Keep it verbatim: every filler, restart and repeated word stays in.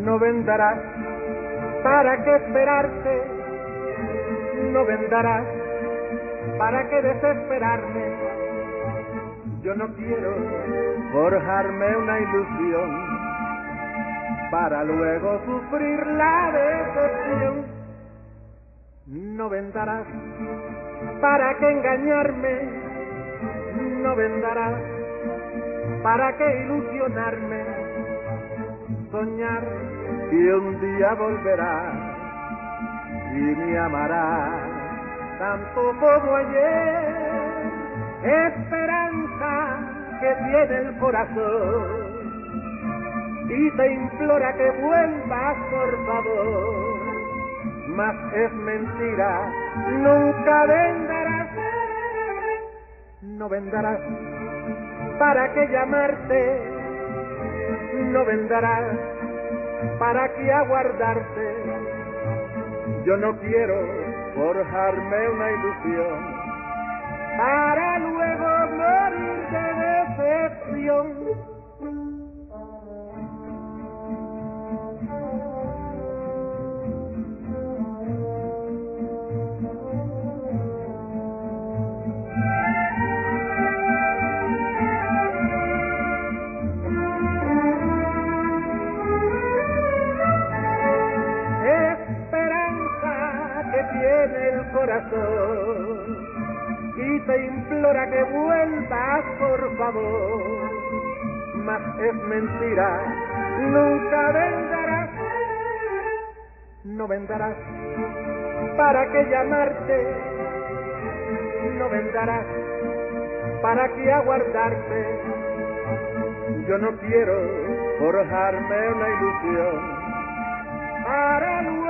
No vendrás, ¿para qué esperarte? No vendrás, ¿para qué desesperarme? Yo no quiero forjarme una ilusión para luego sufrir la decepción. No vendrás, ¿para qué engañarme? No vendrás, ¿para qué ilusionarme? Soñar que un día volverás y me amarás tanto como ayer. Esperanza que tiene el corazón y te implora que vuelvas por favor, mas es mentira, nunca vendrás. No vendrás, ¿para qué llamarte? No vendrás, ¿para qué aguardarte? Yo no quiero forjarme una ilusión para luego morir de decepción. Tiene el corazón y te implora que vuelvas por favor, mas es mentira, nunca vendrás. No vendrás, ¿para qué llamarte? No vendrás, ¿para qué aguardarte? Yo no quiero forjarme una ilusión para luego